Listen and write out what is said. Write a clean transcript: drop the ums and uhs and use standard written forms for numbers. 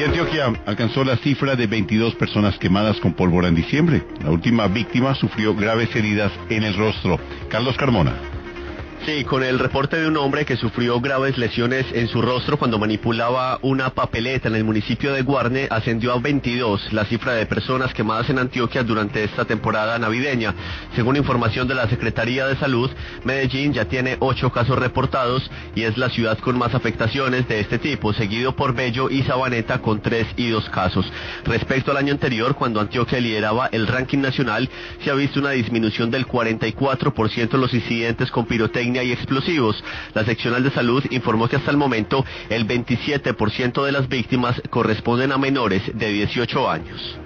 Antioquia alcanzó la cifra de 22 personas quemadas con pólvora en diciembre. La última víctima sufrió graves heridas en el rostro. Carlos Carmona. Sí, con el reporte de un hombre que sufrió graves lesiones en su rostro cuando manipulaba una papeleta en el municipio de Guarne, ascendió a 22 la cifra de personas quemadas en Antioquia durante esta temporada navideña. Según información de la Secretaría de Salud, Medellín ya tiene 8 casos reportados y es la ciudad con más afectaciones de este tipo, seguido por Bello y Sabaneta con 3 y 2 casos. Respecto al año anterior, cuando Antioquia lideraba el ranking nacional, se ha visto una disminución del 44% en los incidentes con pirotecnia y explosivos. La seccional de salud informó que hasta el momento el 27% de las víctimas corresponden a menores de 18 años.